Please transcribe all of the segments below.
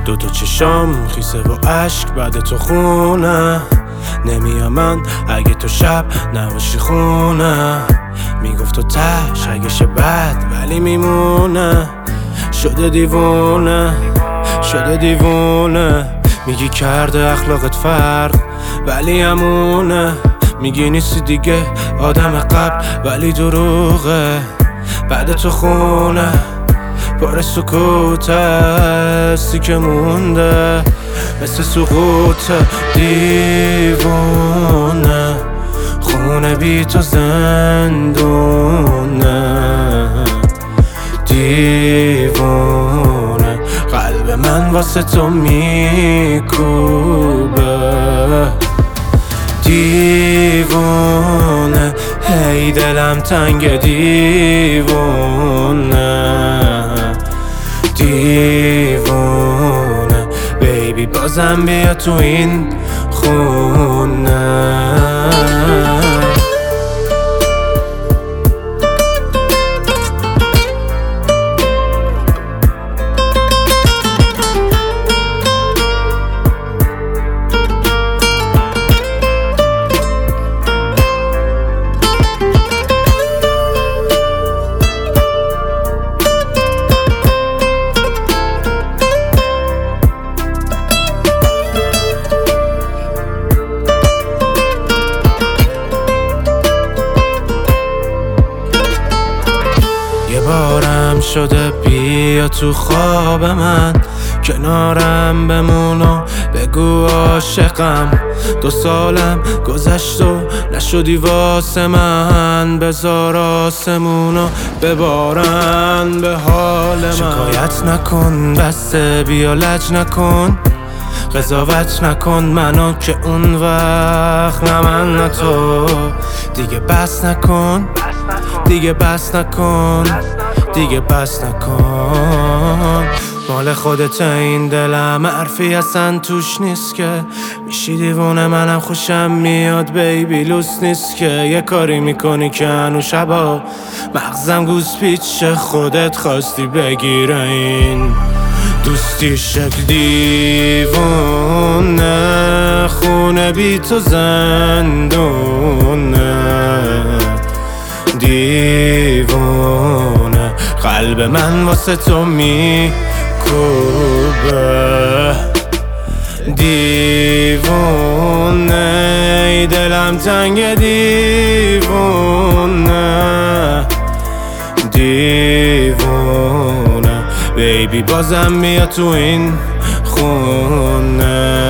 دوتا چشام خیسه و عشق بعد تو خونه نمیام من اگه تو شب نباشی خونه میگفت تو تش اگه شه بد ولی میمونه شده دیوونه میگی کرده اخلاقت فرق ولی همونه میگی نیستی دیگه آدم قبل ولی دروغه بعد تو خونه پر سکوت هستی که مونده مثل سقوط دیوونه خونه بی تو زندونه دیوونه قلب من واسه تو میکوبه دیوونه هی دلم تنگ دیوونه بیبی بازم بیا تو این خونه بارم شده بیا تو خواب من کنارم بمون و بگو عاشقم 2 سالم گذشت و نشدی واسه من بذار آسمونو ببارن به حال من شکایت نکن بسته بیا لج نکن قضاوت نکن منو که اون وقت نه من نه تو دیگه بس نکن مال خودت این دلم حرفی اصلا توش نیست که میشی دیوونه منم خوشم میاد بیبی لوس نیست که یه کاری میکنی که هنو شبا مغزم گوز پیچه خودت خواستی بگیره این دوستی شکل دیوونه خونه بی تو زندونه دیوونه قلب من واسه تو میکوبه دیوونه دلم تنگ دیوونه بیبی بازم بیا تو این خونه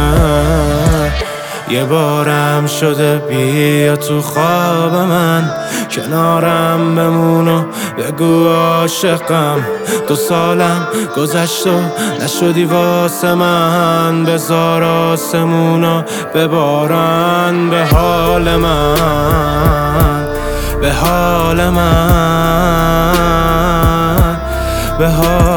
یه بارم شده بیا تو خواب من کنارم بمون و بگو عاشقم 2 سالم گذشت و نشدی واسه من بذار آسمونو ببارن به حال من به حال